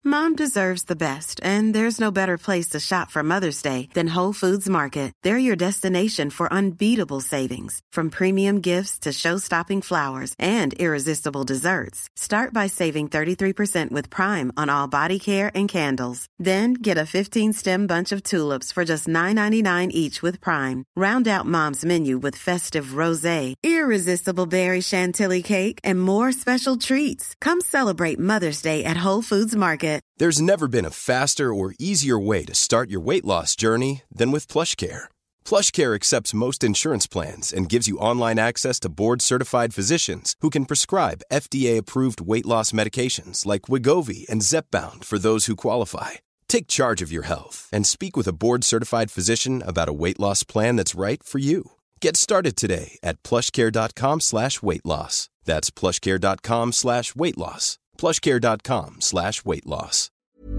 Mom deserves the best, and there's no better place to shop for Mother's Day than Whole Foods Market. They're your destination for unbeatable savings, from premium gifts to show-stopping flowers and irresistible desserts. Start by saving 33% with Prime on all body care and candles. Then get a 15-stem bunch of tulips for just $9.99 each with Prime. Round out Mom's menu with festive rosé, irresistible berry chantilly cake, and more special treats. Come celebrate Mother's Day at Whole Foods Market. There's never been a faster or easier way to start your weight loss journey than with PlushCare. PlushCare accepts most insurance plans and gives you online access to board-certified physicians who can prescribe FDA-approved weight loss medications like Wegovy and Zepbound for those who qualify. Take charge of your health and speak with a board-certified physician about a weight loss plan that's right for you. Get started today at plushcare.com/weight loss. That's plushcare.com/weight loss. plushcare.com/weight loss.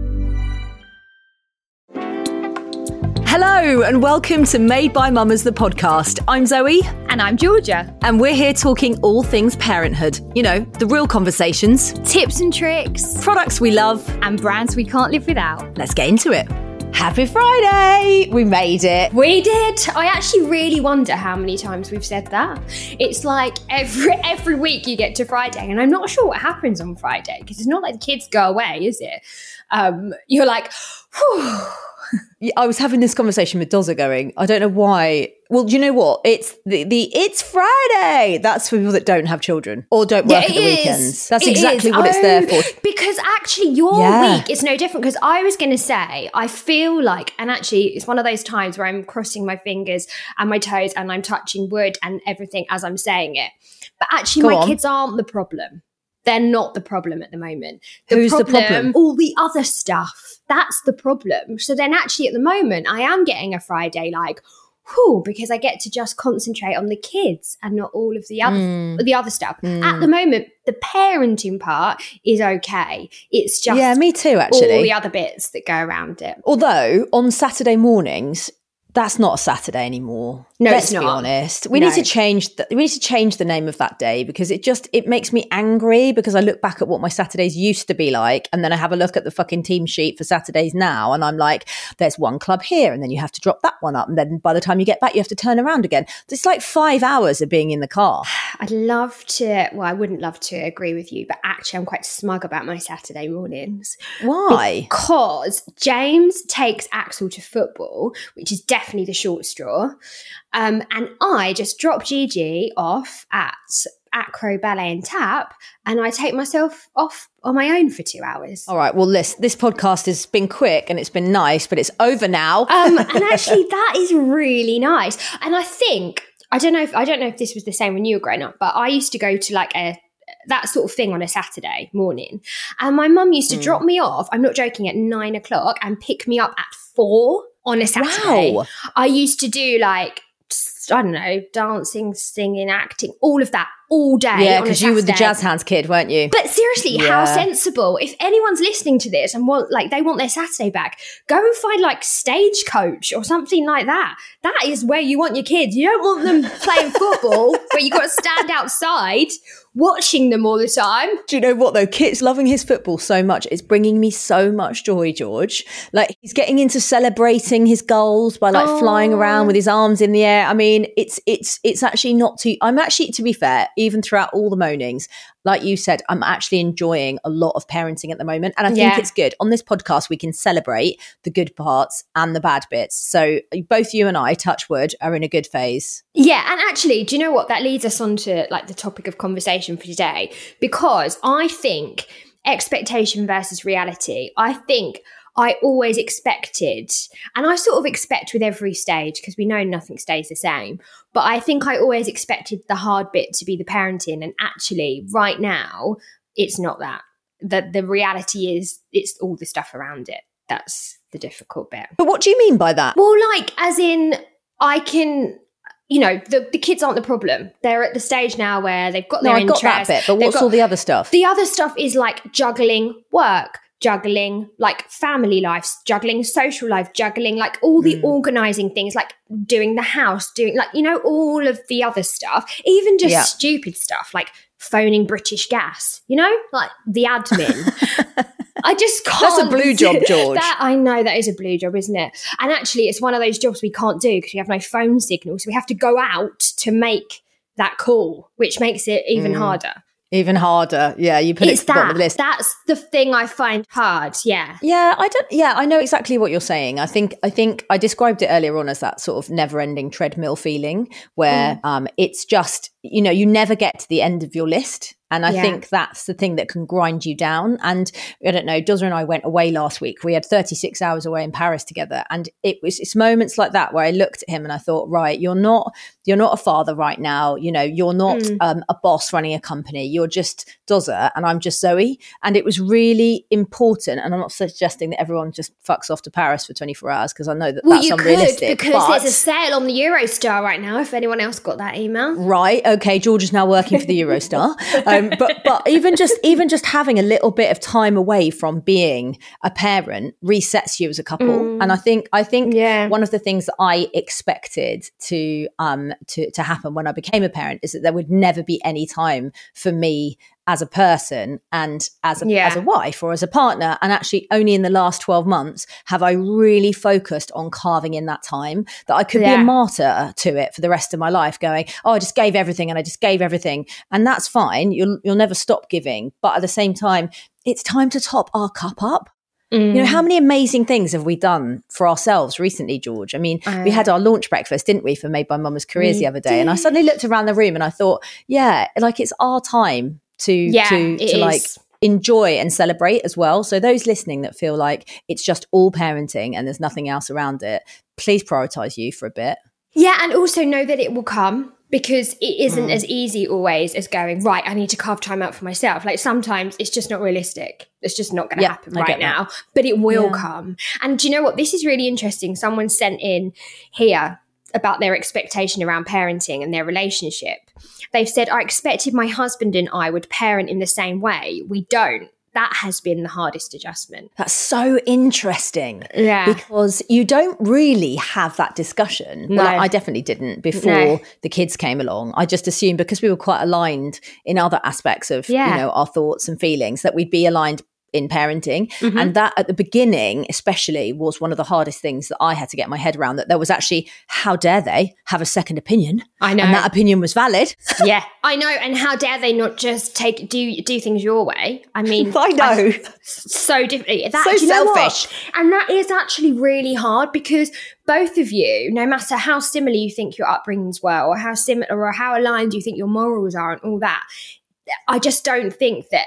Hello and welcome to Made by Mamas, the podcast. I'm Zoe. And I'm Georgia. And we're here talking all things parenthood. You know, the real conversations. Tips and tricks. Products we love. And brands we can't live without. Let's get into it. Happy Friday! We made it. We did. I actually really wonder how many times we've said that. It's like every week you get to Friday, and I'm not sure what happens on Friday, because it's not like the kids go away, is it? You're like, whew. I was having this conversation with Dozza going, I don't know why. Well, do you know what? It's it's Friday. That's for people that don't have children or don't work at the weekends. That's exactly what it's there for. Because actually your week is no different. Because I was going to say, I feel like, and actually it's one of those times where I'm crossing my fingers and my toes and I'm touching wood and everything as I'm saying it. But actually my kids aren't the problem. They're not the problem at the moment. Who's the problem? All the other stuff. That's the problem. So then actually at the moment, I am getting a Friday like, whew, because I get to just concentrate on the kids and not all of the other stuff. At the moment, the parenting part is okay. It's just me too, actually. All the other bits that go around it. Although on Saturday mornings, that's not a Saturday anymore. No, Let's it's not. be honest. We need to change the name of that day, because it makes me angry, because I look back at what my Saturdays used to be like, and then I have a look at the fucking team sheet for Saturdays now, and I'm like, there's one club here, and then you have to drop that one up, and then by the time you get back, you have to turn around again. It's like 5 hours of being in the car. I wouldn't love to agree with you, but actually I'm quite smug about my Saturday mornings. Why? Because James takes Axel to football, which is definitely the short straw. And I just drop Gigi off at Acro Ballet and Tap, and I take myself off on my own for 2 hours. All right, well, this podcast has been quick and it's been nice, but it's over now. And actually that is really nice. And I don't know if this was the same when you were growing up, but I used to go to like that sort of thing on a Saturday morning. And my mum used to drop me off, I'm not joking, at 9 o'clock and pick me up at 4 on a Saturday. Wow. I used to do like, I don't know, dancing, singing, acting, all of that all day. Yeah, because you were the jazz hands kid, weren't you? But seriously, how sensible. If anyone's listening to this and they want their Saturday back, go and find like Stagecoach or something like that. That is where you want your kids. You don't want them playing football where you've got to stand outside watching them all the time. Do you know what though? Kit's loving his football so much. It's bringing me so much joy, George. Like, he's getting into celebrating his goals by like flying around with his arms in the air. I mean, it's actually not too, I'm actually, to be fair, even throughout all the moanings, like you said, I'm actually enjoying a lot of parenting at the moment. And I think it's good. On this podcast, we can celebrate the good parts and the bad bits. So both you and I, touch wood, are in a good phase. Yeah. And actually, do you know what? That leads us on to like the topic of conversation for today, because I think expectation versus reality, I think I always expected, and I sort of expect with every stage because we know nothing stays the same, but I think I always expected the hard bit to be the parenting, and actually right now it's not that. The reality is it's all the stuff around it. That's the difficult bit. But what do you mean by that? Well, like as in I can... You know, the kids aren't the problem. They're at the stage now where they've got their interests. I got that bit, but what's all the other stuff? The other stuff is like juggling work, juggling like family lives, juggling social life, juggling like all the organising things, like doing the house, doing like, you know, all of the other stuff, even just stupid stuff like phoning British Gas, you know, like the admin. I just can't. That's a blue job, George. I know that is a blue job, isn't it? And actually, it's one of those jobs we can't do because we have no phone signal. So we have to go out to make that call, which makes it even harder. Even harder. Yeah, you put it to the bottom of the list. That's the thing I find hard. Yeah. Yeah, I know exactly what you're saying. I think I described it earlier on as that sort of never-ending treadmill feeling where it's just, you never get to the end of your list. And I think that's the thing that can grind you down. And I don't know, Dozza and I went away last week. We had 36 hours away in Paris together. And it's moments like that where I looked at him and I thought, right, you're not a father right now. You're not a boss running a company. You're just Dozza and I'm just Zoe. And it was really important. And I'm not suggesting that everyone just fucks off to Paris for 24 hours because I know that that's unrealistic. Because there's a sale on the Eurostar right now, if anyone else got that email. Right. Okay. George is now working for the Eurostar. But even just having a little bit of time away from being a parent resets you as a couple. And I think one of the things that I expected to happen when I became a parent is that there would never be any time for me as a person and as a wife or as a partner. And actually only in the last 12 months have I really focused on carving in that time that I could be a martyr to it for the rest of my life going, oh, I just gave everything and I just gave everything. And that's fine. You'll never stop giving. But at the same time, it's time to top our cup up. How many amazing things have we done for ourselves recently, George? I mean, we had our launch breakfast, didn't we, for Made by Mama's Careers the other day. And I suddenly looked around the room and I thought, it's our time to like enjoy and celebrate as well. So those listening that feel like it's just all parenting and there's nothing else around it, please prioritize you for a bit. Yeah, and also know that it will come because it isn't as easy always as going, right, I need to carve time out for myself. Like sometimes it's just not realistic. It's just not going to happen right now, but it will come. And do you know what? This is really interesting. Someone sent in here about their expectation around parenting and their relationship. They've said, I expected my husband and I would parent in the same way. We don't. That has been the hardest adjustment. That's so interesting. Yeah. Because you don't really have that discussion. No. Well, I definitely didn't before the kids came along. I just assumed because we were quite aligned in other aspects of our thoughts and feelings that we'd be aligned in parenting. And that at the beginning especially was one of the hardest things that I had to get my head around, that there was actually, how dare they have a second opinion? I know. And that opinion was valid. Yeah, I know. And how dare they not just do things your way? I mean, I know. So different. So selfish. And that is actually really hard because both of you, no matter how similar you think your upbringings were or how similar or how aligned you think your morals are and all that, I just don't think that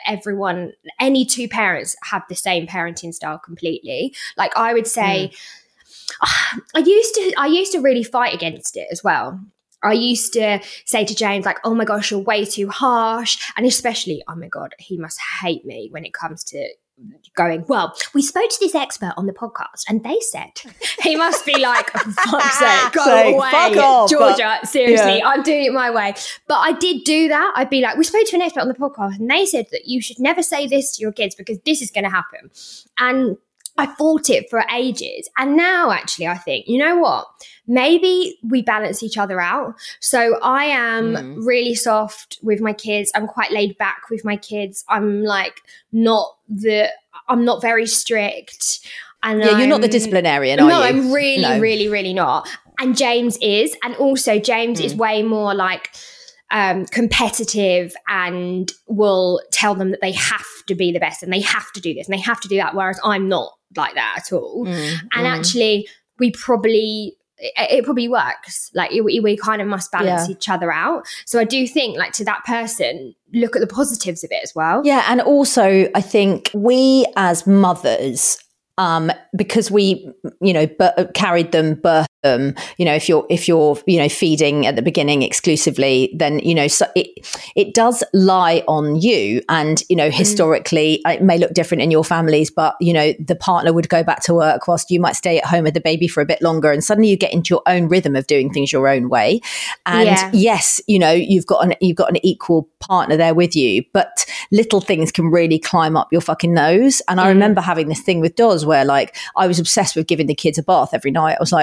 any two parents have the same parenting style completely. Like I would say, I used to really fight against it as well. I used to say to James, like, oh my gosh, you're way too harsh. And especially, oh my God, he must hate me when it comes to going, well, we spoke to this expert on the podcast and they said, he must be like, oh, fuck's sake, go away, fuck off, Georgia, seriously, I'm doing it my way. But I did do that. I'd be like, we spoke to an expert on the podcast and they said that you should never say this to your kids because this is going to happen. And I fought it for ages. And now actually I think, you know what? Maybe we balance each other out. So I am really soft with my kids. I'm quite laid back with my kids. I'm like I'm not very strict. And you're not the disciplinarian, are you? No, I'm really, really not. And James is. And also James is way more like competitive and will tell them that they have to be the best and they have to do this and they have to do that. Whereas I'm not like that at all. And actually it probably works. Like we kind of must balance each other out. So I do think like to that person, look at the positives of it as well. Yeah. And also I think we as mothers, because we, carried them, birthed them, if you're, feeding at the beginning exclusively, then, so it does lie on you. And, historically it may look different in your families, but, the partner would go back to work whilst you might stay at home with the baby for a bit longer. And suddenly you get into your own rhythm of doing things your own way. And yes, you've got an equal partner there with you, but little things can really climb up your fucking nose. And I remember having this thing with Doz where like I was obsessed with giving the kids a bath every night. I was like, they have to have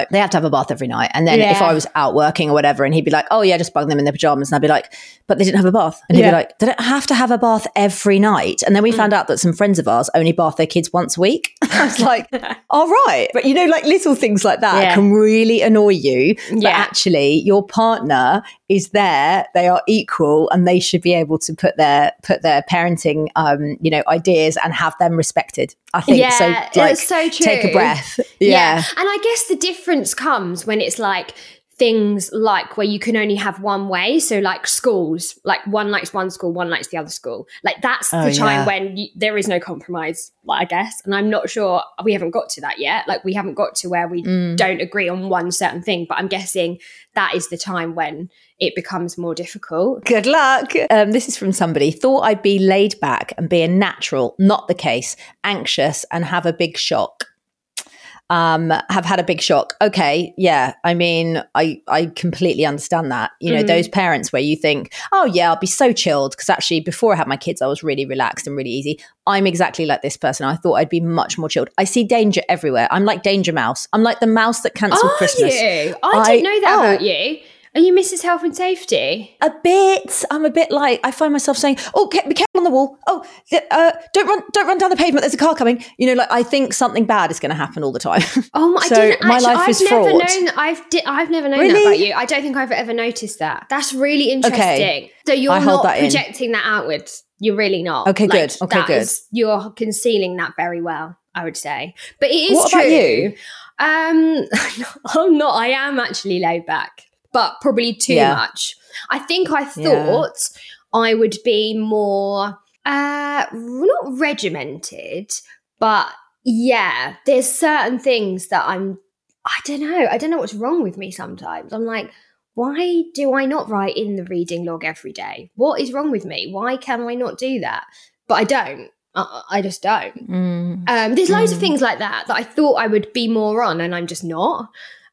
a bath every night. And then if I was out working or whatever, and he'd be like, oh yeah, just bung them in their pajamas. And I'd be like, but they didn't have a bath. And he'd be like, they don't have to have a bath every night. And then we found out that some friends of ours only bath their kids once a week. I was like, all right. But you know, like little things like that can really annoy you. But actually your partner is there, they are equal, and they should be able to put their parenting ideas and have them respected. I think so. Like, it's so true. Take a breath. Yeah. And I guess the difference comes when it's like things like where you can only have one way. So like schools, like one likes one school, one likes the other school. Like that's the time when there is no compromise, I guess. And I'm not sure, we haven't got to that yet. Like we haven't got to where we don't agree on one certain thing, but I'm guessing that is the time when it becomes more difficult. Good luck. This is from somebody. Thought I'd be laid back and be a natural, not the case. Anxious and have a big shock. Have had a big shock. Okay, yeah. I mean, I completely understand that. You know, those parents where you think, oh yeah, I'll be so chilled. Because actually before I had my kids, I was really relaxed and really easy. I'm exactly like this person. I thought I'd be much more chilled. I see danger everywhere. I'm like Danger Mouse. I'm like the mouse that cancelled Christmas. You? I didn't know that about you. Are you Mrs. Health and Safety? A bit. I'm a bit like, I find myself saying, oh, be careful on the wall. Oh, don't run down the pavement. There's a car coming. You know, like I think something bad is going to happen all the time. Oh, I didn't actually, my life is fraught. I've never known that about you. I don't think I've ever noticed that. That's really interesting. Okay. So you're not projecting that outwards. You're really not. Okay, good. Okay, good. You're concealing that very well, I would say. But it is what true. What about you? I'm not. I am actually laid back, but probably too much. I think I thought I would be more, not regimented, but there's certain things that I don't know what's wrong with me sometimes. I'm like, why do I not write in the reading log every day? What is wrong with me? Why can I not do that? But I don't. I just don't. There's loads of things like that I thought I would be more on, and I'm just not.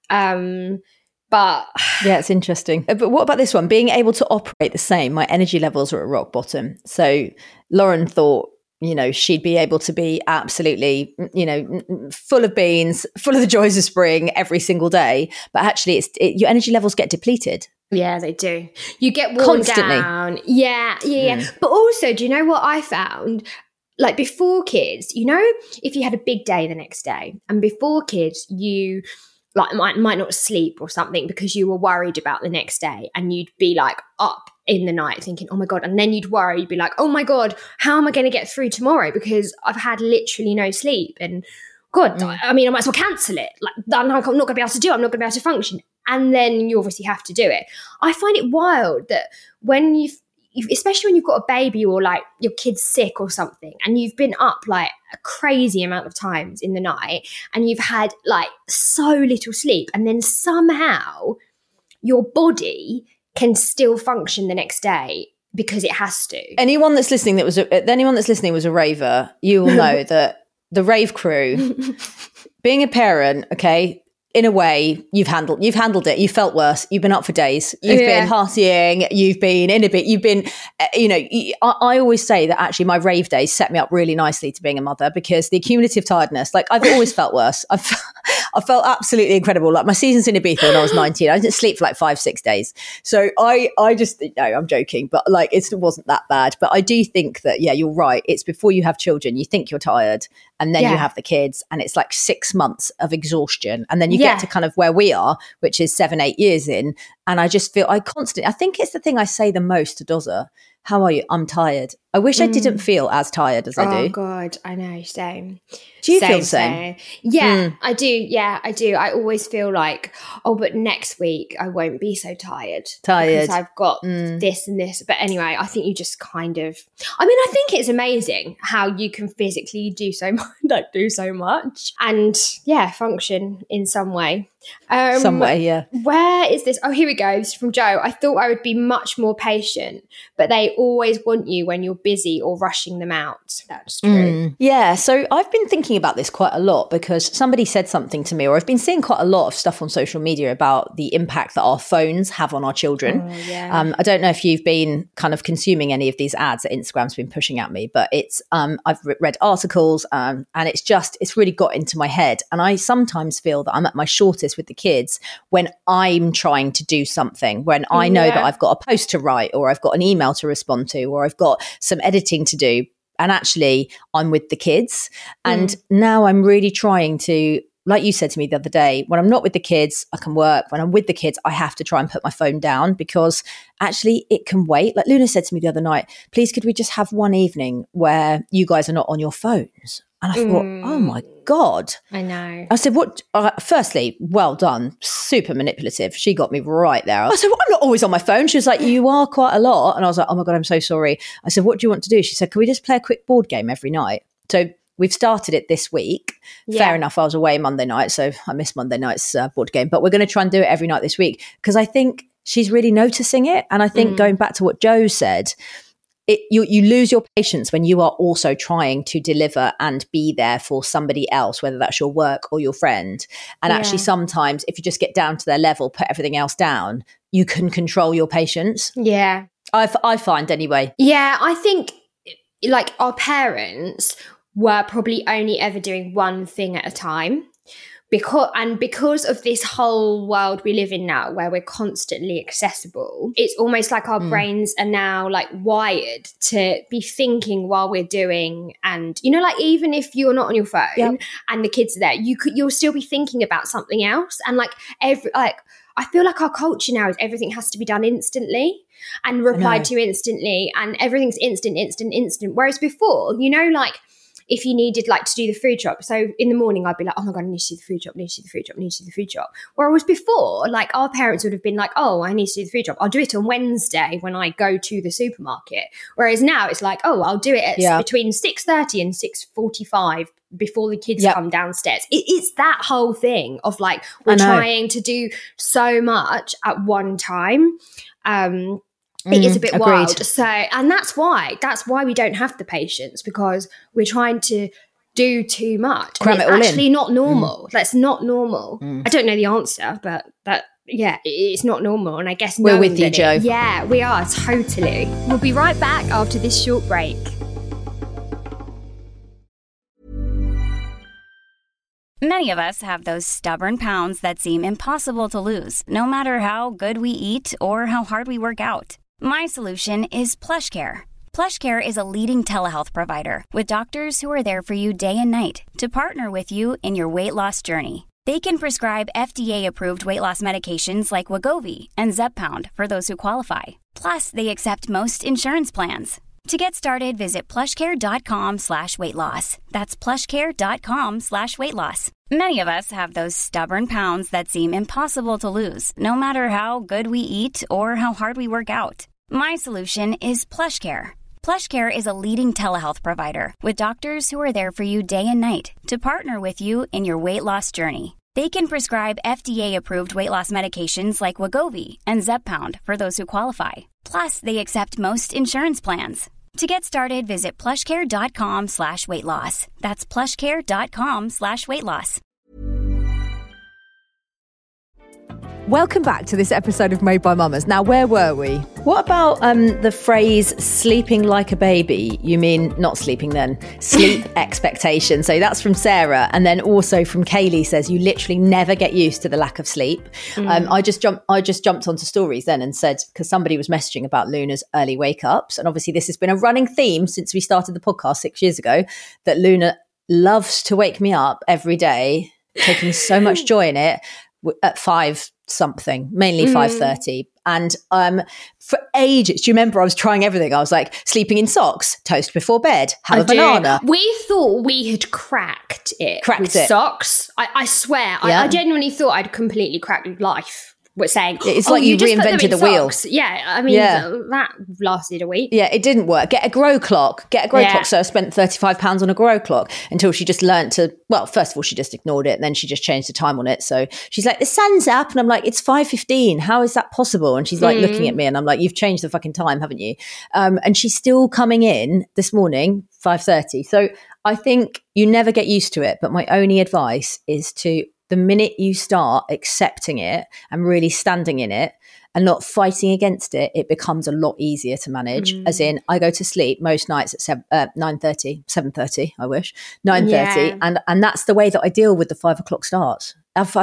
But yeah, it's interesting. But what about this one? Being able to operate the same. My energy levels are at rock bottom. So Lauren thought, you know, she'd be able to be absolutely, you know, full of beans, full of the joys of spring every single day. But actually, your energy levels get depleted. Yeah, they do. You get worn constantly down. Yeah. But also, do you know what I found? Like before kids, you know, if you had a big day the next day, and before kids, you like might not sleep or something because you were worried about the next day, and you'd be like up in the night thinking, oh my God, and then you'd worry, you'd be like, oh my God, how am I going to get through tomorrow because I've had literally no sleep, and God, I mean, I might as well cancel it. Like, I'm not going to be able to do it. I'm not going to be able to function. And then you obviously have to do it. I find it wild that when you've especially when you've got a baby or like your kid's sick or something, and you've been up like a crazy amount of times in the night, and you've had like so little sleep, and then somehow your body can still function the next day because it has to. Anyone that's listening was a raver, you will know that the rave crew, being a parent, okay, in a way, you've handled it. You felt worse. You've been up for days. You've been partying. You've been in a bit. You've been, I always say that actually my rave days set me up really nicely to being a mother, because the cumulative tiredness, like I've always felt worse. I felt absolutely incredible. Like my seasons in Ibiza when I was 19, I didn't sleep for like 5-6 days. So I just, no, I'm joking, but like it wasn't that bad. But I do think that, yeah, you're right. It's before you have children, you think you're tired, and then you have the kids, and it's like 6 months of exhaustion. And then you get to kind of where we are, which is 7-8 years in. And I just feel I think it's the thing I say the most to Doza. How are you? I'm tired. I wish I didn't feel as tired as I do. Oh God, I know, same. Do you feel the same? Yeah, I do. Yeah, I do. I always feel like, oh, but next week I won't be so tired. Because I've got this and this. But anyway, I think you just kind of, I mean, I think it's amazing how you can physically do so much and function in some way. Where is this? Oh, here we go. This is from Joe. I thought I would be much more patient, but they always want you when you're busy or rushing them out. That's true. Yeah, so I've been thinking about this quite a lot because somebody said something to me, or I've been seeing quite a lot of stuff on social media about the impact that our phones have on our children. I don't know if you've been kind of consuming any of these ads that Instagram's been pushing at me, but it's I've read articles and it's really got into my head. And I sometimes feel that I'm at my shortest with the kids when I'm trying to do something, when I know that I've got a post to write, or I've got an email to respond to, or I've got some editing to do. And actually, I'm with the kids. And now I'm really trying to, like you said to me the other day, when I'm not with the kids, I can work. When I'm with the kids, I have to try and put my phone down because actually it can wait. Like Luna said to me the other night, please, could we just have one evening where you guys are not on your phones? And I thought, oh my God. I know. I said, what? Firstly, well done. Super manipulative. She got me right there. I said, well, I'm not always on my phone. She was like, you are quite a lot. And I was like, oh my God, I'm so sorry. I said, what do you want to do? She said, can we just play a quick board game every night? So we've started it this week. Fair enough. I was away Monday night, so I missed Monday night's board game. But we're going to try and do it every night this week because I think she's really noticing it. And I think going back to what Joe said, you lose your patience when you are also trying to deliver and be there for somebody else, whether that's your work or your friend. And actually sometimes if you just get down to their level, put everything else down, you can control your patience. Yeah. I find anyway. Yeah, I think like our parents were probably only ever doing one thing at a time. Because of this whole world we live in now where we're constantly accessible, it's almost like our brains are now like wired to be thinking while we're doing. And, you know, like even if you're not on your phone and the kids are there, you'll still be thinking about something else. And I feel like our culture now is everything has to be done instantly and replied to instantly, and everything's instant. Whereas before, you know, like if you needed like to do the food shop. So in the morning, I'd be like, oh my God, I need to do the food shop. Whereas before, like our parents would have been like, oh, I need to do the food shop. I'll do it on Wednesday when I go to the supermarket. Whereas now it's like, oh, I'll do it at between 6:30 and 6:45 before the kids come downstairs. It's that whole thing of like, we're trying to do so much at one time. It is a bit wild. So, and that's why we don't have the patience, because we're trying to do too much. Cram it all actually in. Not normal. That's not normal. I don't know the answer, but it's not normal. And I guess we're with you, Joe. Yeah, we are totally. We'll be right back after this short break. Many of us have those stubborn pounds that seem impossible to lose, no matter how good we eat or how hard we work out. My solution is PlushCare. PlushCare is a leading telehealth provider with doctors who are there for you day and night to partner with you in your weight loss journey. They can prescribe FDA-approved weight loss medications like Wegovy and Zepbound for those who qualify. Plus, they accept most insurance plans. To get started, visit plushcare.com/weightloss. That's plushcare.com/weightloss. Many of us have those stubborn pounds that seem impossible to lose, no matter how good we eat or how hard we work out. My solution is PlushCare. PlushCare is a leading telehealth provider with doctors who are there for you day and night to partner with you in your weight loss journey. They can prescribe FDA-approved weight loss medications like Wegovy and Zepbound for those who qualify. Plus, they accept most insurance plans. To get started, visit plushcare.com/weightloss. That's plushcare.com/weightloss. Welcome back to this episode of Made by Mamas. Now, where were we? What about the phrase sleeping like a baby? You mean not sleeping then? Sleep expectation. So that's from Sarah. And then also from Kaylee says, you literally never get used to the lack of sleep. I just jumped onto stories then and said, because somebody was messaging about Luna's early wake ups. And obviously this has been a running theme since we started the podcast 6 years ago, that Luna loves to wake me up every day, taking so much joy in it at 5 something, mainly 5:30. And for ages, do you remember I was trying everything? I was like, sleeping in socks, toast before bed, have a banana. We thought we had cracked it with socks. I swear, I genuinely thought I'd completely cracked life saying, it's like you just put them reinvented in the wheel. socks. Yeah, I mean, that lasted a week. Yeah, it didn't work. Get a grow clock. So I spent £35 on a grow clock until she just learnt to, well, first of all, she just ignored it and then she just changed the time on it. So she's like, the sun's up. And I'm like, it's 5:15. How is that possible? And she's like looking at me and I'm like, you've changed the fucking time, haven't you? And she's still coming in this morning, 5:30. So I think you never get used to it. But my only advice is to, the minute you start accepting it and really standing in it and not fighting against it, it becomes a lot easier to manage. As in, I go to sleep most nights at 7:30, I wish, 9:30. And that's the way that I deal with the 5 o'clock starts.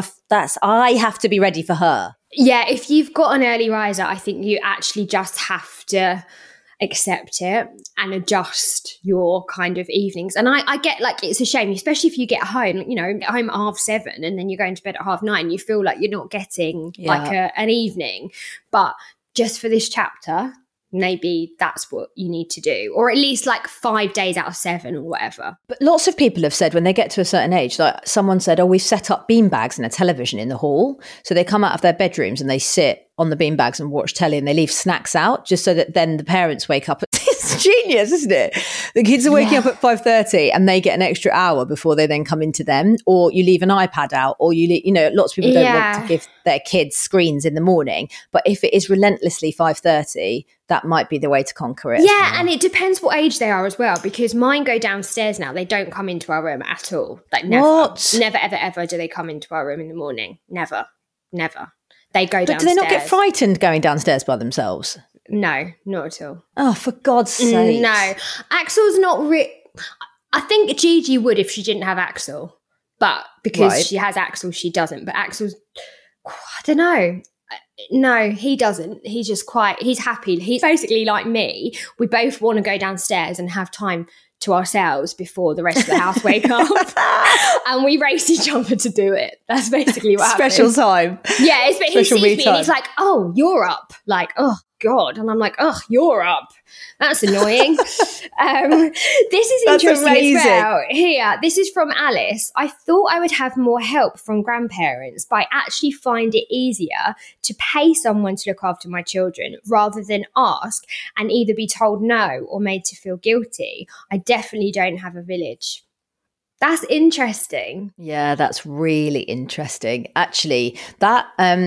I have to be ready for her. Yeah, if you've got an early riser, I think you actually just have to accept it and adjust your kind of evenings. And I get, like, it's a shame, especially if you get home, get home at 7:30 and then you're going to bed at 9:30, you feel like you're not getting like an evening. But just for this chapter, maybe that's what you need to do, or at least like 5 days out of 7 or whatever. But lots of people have said when they get to a certain age, like someone said, we've set up beanbags and a television in the hall. So they come out of their bedrooms and they sit on the beanbags and watch telly and they leave snacks out just so that then the parents wake up. It's genius, isn't it? The kids are waking up at 5:30 and they get an extra hour before they then come into them, or you leave an iPad out, or you leave, lots of people don't want to give their kids screens in the morning. But if it is relentlessly 5:30, that might be the way to conquer it. Yeah, and it depends what age they are as well, because mine go downstairs now. They don't come into our room at all. Like never. What? Never, ever, ever do they come into our room in the morning. Never. They go downstairs. But do they not get frightened going downstairs by themselves? No, not at all. Oh, for God's sake. No. Axel's not I think Gigi would if she didn't have Axel. But because she has Axel, she doesn't. But Axel's, I don't know. No, he doesn't. He's just he's happy. He's basically like me. We both want to go downstairs and have time to ourselves before the rest of the house wake up. And we race each other to do it. That's basically what happens. Special time. Yeah, he sees me time. and he's like, oh, you're up. Like, oh, God. And I'm like, oh, you're up. That's annoying. This is interesting as well. Here, this is from Alice. I thought I would have more help from grandparents, but I actually find it easier to pay someone to look after my children rather than ask and either be told no or made to feel guilty. I definitely don't have a village. That's interesting. Yeah, that's really interesting. Actually, that...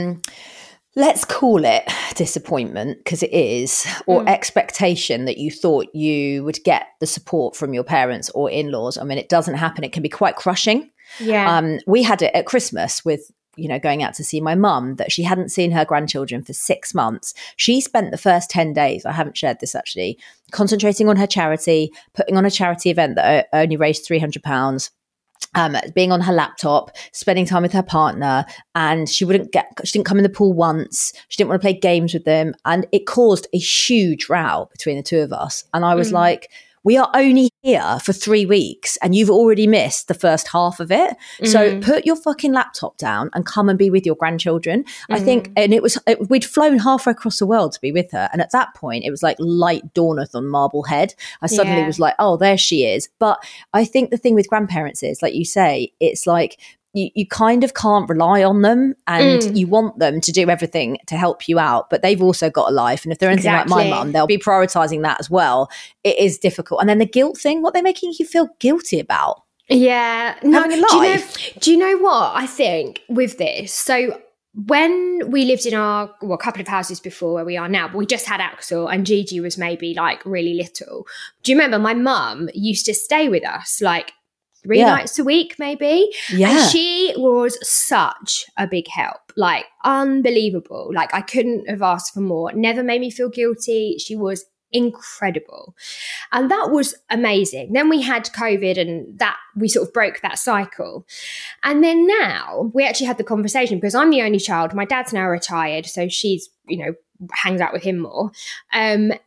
let's call it disappointment, because it is, or expectation that you thought you would get the support from your parents or in-laws. I mean, it doesn't happen. It can be quite crushing. Yeah. We had it at Christmas with, going out to see my mum, that she hadn't seen her grandchildren for 6 months. She spent the first 10 days, I haven't shared this actually, concentrating on her charity, putting on a charity event that only raised £300. Being on her laptop, spending time with her partner, and she didn't come in the pool once. She didn't want to play games with them, and it caused a huge row between the two of us. And I was like, we are only here for 3 weeks and you've already missed the first half of it. So put your fucking laptop down and come and be with your grandchildren. I think, and we'd flown halfway across the world to be with her. And at that point, it was like light dawneth on Marblehead. I suddenly was like, oh, there she is. But I think the thing with grandparents is, like you say, it's like, you kind of can't rely on them, and you want them to do everything to help you out, but they've also got a life. And if they're anything like my mum, they'll be prioritizing that as well. It is difficult. And then the guilt thing, what they're making you feel guilty about? Yeah. No, do you know what I think with this? So when we lived in a couple of houses before where we are now, but we just had Axel and Gigi was maybe like really little. Do you remember my mum used to stay with us like 3 nights a week, maybe. Yeah. And she was such a big help, like unbelievable. Like I couldn't have asked for more. Never made me feel guilty. She was incredible. And that was amazing. Then we had COVID and that we sort of broke that cycle. And then now we actually had the conversation because I'm the only child. My dad's now retired. So she's, hangs out with him more. And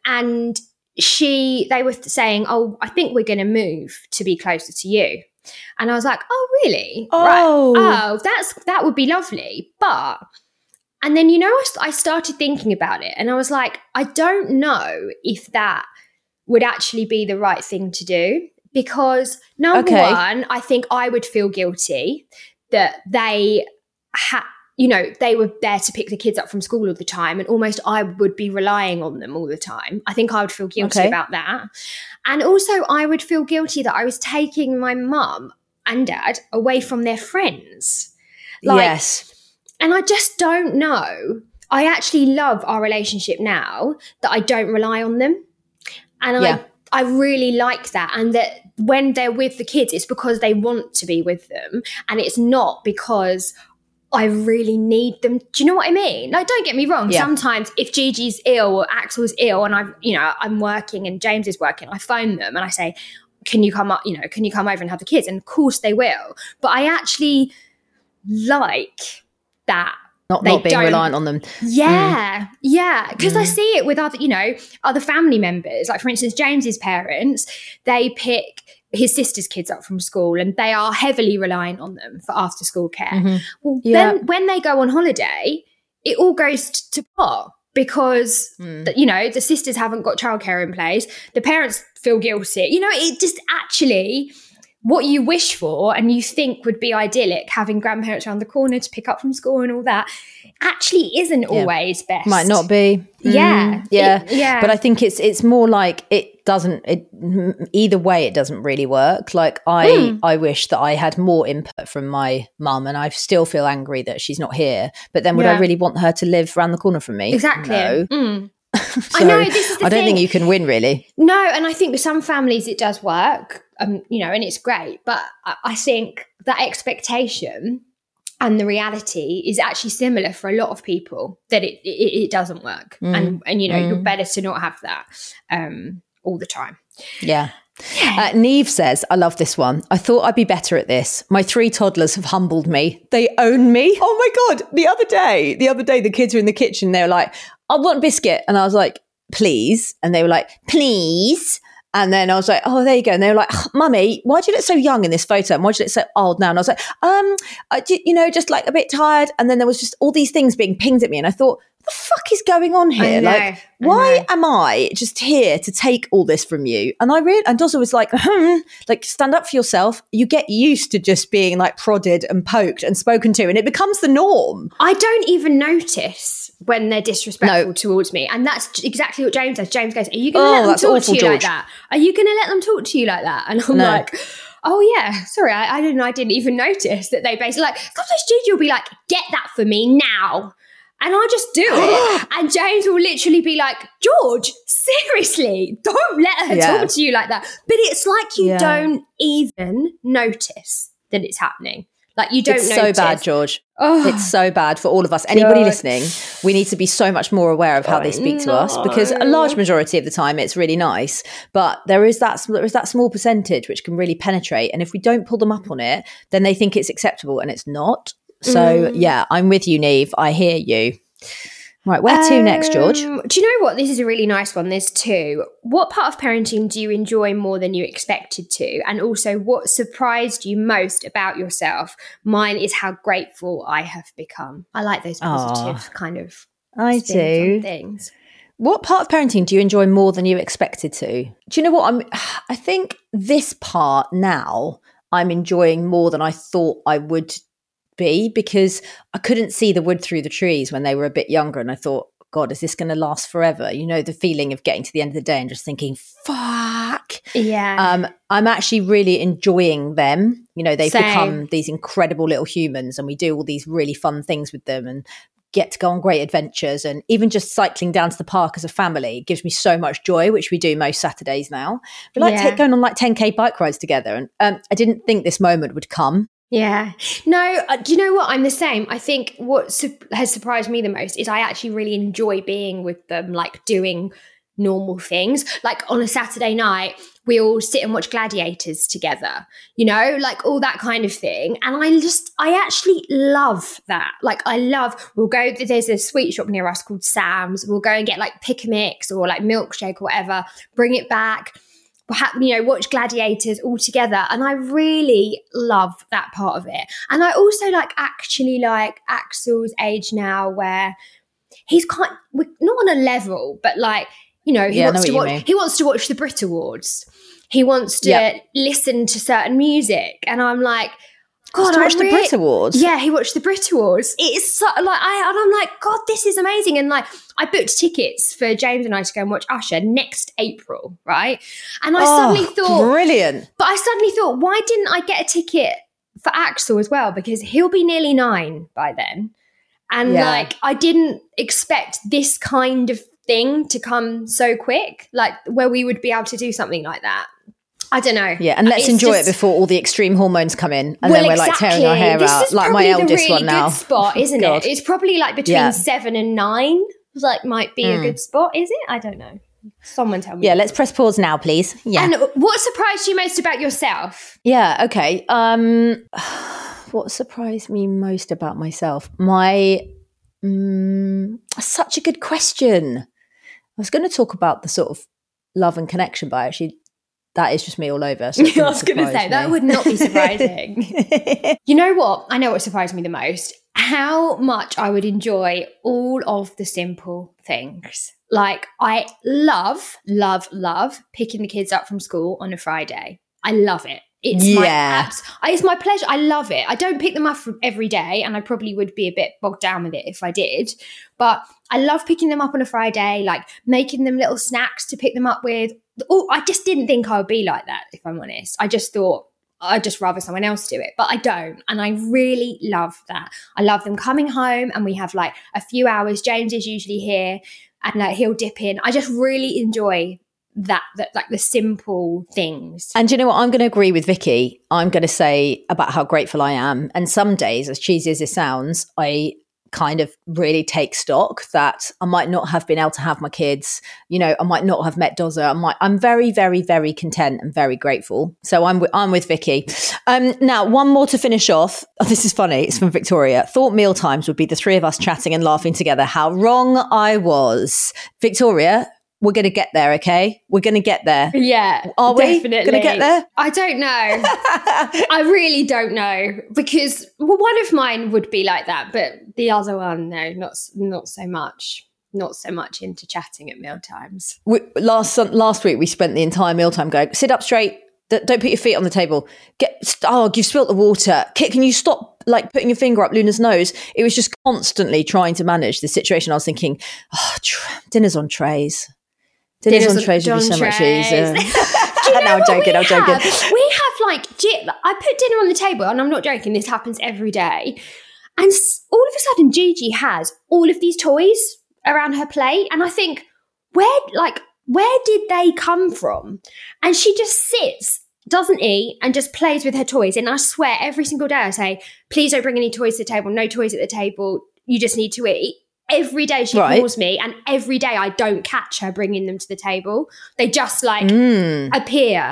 they were saying, oh, I think we're going to move to be closer to you. And I was like, oh, really? Oh, right. Oh, that would be lovely. And then, I started thinking about it and I was like, I don't know if that would actually be the right thing to do, because number one, I think I would feel guilty that they you know, they were there to pick the kids up from school all the time, and almost I would be relying on them all the time. I think I would feel guilty about that. And also I would feel guilty that I was taking my mum and dad away from their friends. Yes. And I just don't know. I actually love our relationship now that I don't rely on them. And I really like that. And that when they're with the kids, it's because they want to be with them. And it's not because I really need them. Do you know what I mean? Like, don't get me wrong. Yeah. Sometimes if Gigi's ill or Axel's ill and I'm working and James is working, I phone them and I say, can you come up, can you come over and have the kids? And of course they will. But I actually like that. Not being reliant on them. Yeah. Yeah. Because I see it with other family members. Like, for instance, James's parents, they pick his sister's kids up from school and they are heavily reliant on them for after school care. Mm-hmm. Well, then when they go on holiday, it all goes to pot because, the sisters haven't got childcare in place. The parents feel guilty. It just actually... what you wish for and you think would be idyllic, having grandparents around the corner to pick up from school and all that, actually isn't always best. Might not be. Yeah. Yeah. But I think it's more like either way, it doesn't really work. Like I wish that I had more input from my mum, and I still feel angry that she's not here. But then would I really want her to live around the corner from me? Exactly. No. So I know, this is the I don't think you can win, really. No, and I think with some families it does work, and it's great. But I think that expectation and the reality is actually similar for a lot of people, that it doesn't work. And you're better to not have that all the time. Yeah. Neve says, I love this one. I thought I'd be better at this. My 3 toddlers have humbled me. They own me. Oh my God. The other day, the kids were in the kitchen. They were like, I want a biscuit. And I was like, please. And they were like, please. And then I was like, oh, there you go. And they were like, Mummy, why do you look so young in this photo? And why do you look so old now? And I was like, just like a bit tired. And then there was just all these things being pinged at me. And I thought, what the fuck is going on here? Like, why am I just here to take all this from you? And and Dozza was like, like, stand up for yourself. You get used to just being like prodded and poked and spoken to, and it becomes the norm. I don't even notice when they're disrespectful towards me. And that's exactly what James says. James goes, are you going to let them talk to you like that? Are you going to let them talk to you like that? And I'm like, oh yeah, sorry, I didn't even notice that they basically like, sometimes Gigi will be like, get that for me now. And I just do it. And James will literally be like, George, seriously, don't let her talk to you like that. But it's like you don't even notice that it's happening. Like, you don't notice. It's so bad, George. Oh, it's so bad for all of us. Anybody listening, we need to be so much more aware of how they speak to us, because a large majority of the time it's really nice. But there is that small percentage which can really penetrate. And if we don't pull them up on it, then they think it's acceptable, and it's not. So, I'm with you, Neve. I hear you. Right, where to next, George? Do you know what? This is a really nice one. There's 2. What part of parenting do you enjoy more than you expected to? And also, what surprised you most about yourself? Mine is how grateful I have become. I like those positive kind of spins on things. What part of parenting do you enjoy more than you expected to? Do you know what? I think this part now I'm enjoying more than I thought I would be, because I couldn't see the wood through the trees when they were a bit younger, and I thought, God, is this going to last forever? The feeling of getting to the end of the day and just thinking, fuck. Yeah. I'm actually really enjoying them. They've become these incredible little humans, and we do all these really fun things with them and get to go on great adventures. And even just cycling down to the park as a family gives me so much joy, which we do most Saturdays now. We like going on like 10K bike rides together. And I didn't think this moment would come. Yeah. No, do you know what? I'm the same. I think what has surprised me the most is I actually really enjoy being with them, like doing normal things. Like on a Saturday night, we all sit and watch Gladiators together, like all that kind of thing. And I actually love that. Like we'll go, there's a sweet shop near us called Sam's. We'll go and get like pick a mix or like milkshake or whatever, bring it back. Watch Gladiators all together. And I really love that part of it. And I also like Axel's age now, where he's not on a level, but like, he wants to watch the Brit Awards. He wants to listen to certain music. And I'm like, God, to watch the Brit Awards. Yeah, he watched the Brit Awards. It's so, and I'm like, God, this is amazing. And like, I booked tickets for James and I to go and watch Usher next April, right? And I suddenly thought, brilliant. But I suddenly thought, why didn't I get a ticket for Axel as well? Because he'll be nearly 9 by then. And like, I didn't expect this kind of thing to come so quick, like where we would be able to do something like that. I don't know. Yeah, and let's enjoy it before all the extreme hormones come in, and then we're like tearing our hair out, like my eldest one now. This is probably the really good spot, isn't it? It's probably like between 7 and 9. Like, might be a good spot. Is it? I don't know. Someone tell me. Yeah, let's press pause now, please. Yeah. And what surprised you most about yourself? Yeah. Okay. What surprised me most about myself? Such a good question. I was going to talk about the sort of love and connection, but actually, that is just me all over. So I was going to say, that would not be surprising. You know what? I know what surprised me the most. How much I would enjoy all of the simple things. Like, I love picking the kids up from school on a Friday. I love it. It's my pleasure. I love it. I don't pick them up every day, and I probably would be a bit bogged down with it if I did. But I love picking them up on a Friday, like making them little snacks to pick them up with. Oh, I just didn't think I would be like that, if I'm honest. I just thought I'd just rather someone else do it, but I don't. And I really love that. I love them coming home and we have like a few hours. James is usually here and like he'll dip in. I just really enjoy that like the simple things. And you know what? I'm going to agree with Vicky. I'm going to say about how grateful I am. And some days, as cheesy as it sounds, I kind of really take stock that I might not have been able to have my kids, you know, I might not have met Doza. I'm very, very, very content and very grateful. So I'm with Vicky. Now, one more to finish off. Oh, this is funny. It's from Victoria. Thought meal times would be the three of us chatting and laughing together. How wrong I was. Victoria, we're going to get there, okay? We're going to get there. Yeah, are we going to get there? I don't know. I really don't know, because one of mine would be like that, but the other one, no, not so much. Not so much into chatting at mealtimes. Last week, we spent the entire mealtime going, sit up straight, don't put your feet on the table. You've spilt the water. Can you stop like putting your finger up Luna's nose? It was just constantly trying to manage the situation. I was thinking, dinner's on trays. Dinner's on trays would be so much easier. Do you know I'm joking. We have like, I put dinner on the table, and I'm not joking, this happens every day. And all of a sudden, Gigi has all of these toys around her plate. And I think, where did they come from? And she just sits, doesn't eat, and just plays with her toys. And I swear, every single day I say, please don't bring any toys to the table. No toys at the table. You just need to eat. Every day she ignores me, and every day I don't catch her bringing them to the table. They just like appear.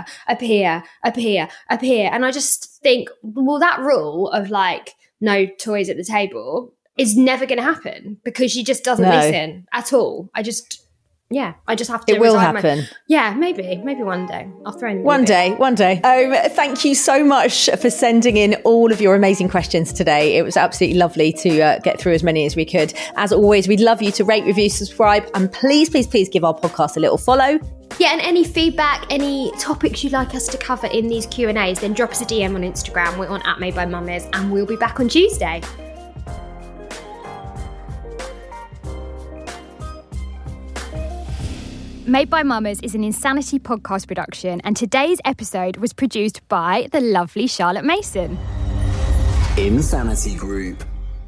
And I just think, well, that rule of like no toys at the table is never going to happen, because she just doesn't listen at all. I just have to. It will happen. Maybe one day. I'll throw in one day. Thank you so much for sending in all of your amazing questions today. It was absolutely lovely to get through as many as we could. As always, we'd love you to rate, review, subscribe, and please give our podcast a little follow. Yeah, and any feedback, any topics you'd like us to cover in these Q&As, then drop us a DM on Instagram. We're on @MadeByMummers, and we'll be back on Tuesday. Made by Mummers is an Insanity podcast production, and today's episode was produced by the lovely Charlotte Mason. Insanity Group.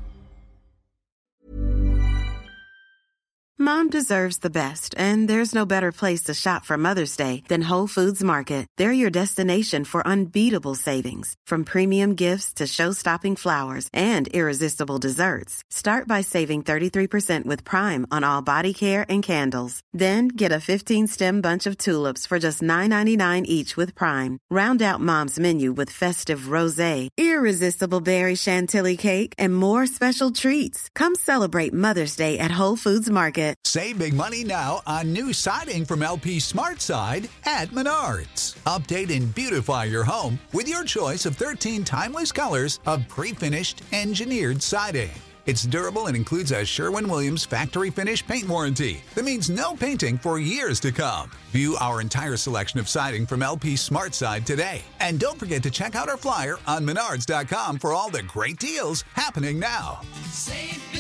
Mom deserves the best, and there's no better place to shop for Mother's Day than Whole Foods Market. They're your destination for unbeatable savings, from premium gifts to show-stopping flowers and irresistible desserts. Start by saving 33% with Prime on all body care and candles. Then get a 15-stem bunch of tulips for just $9.99 each with Prime. Round out Mom's menu with festive rosé, irresistible berry chantilly cake, and more special treats. Come celebrate Mother's Day at Whole Foods Market. Save big money now on new siding from LP SmartSide at Menards. Update and beautify your home with your choice of 13 timeless colors of pre-finished engineered siding. It's durable and includes a Sherwin-Williams factory finish paint warranty that means no painting for years to come. View our entire selection of siding from LP SmartSide today. And don't forget to check out our flyer on Menards.com for all the great deals happening now. Save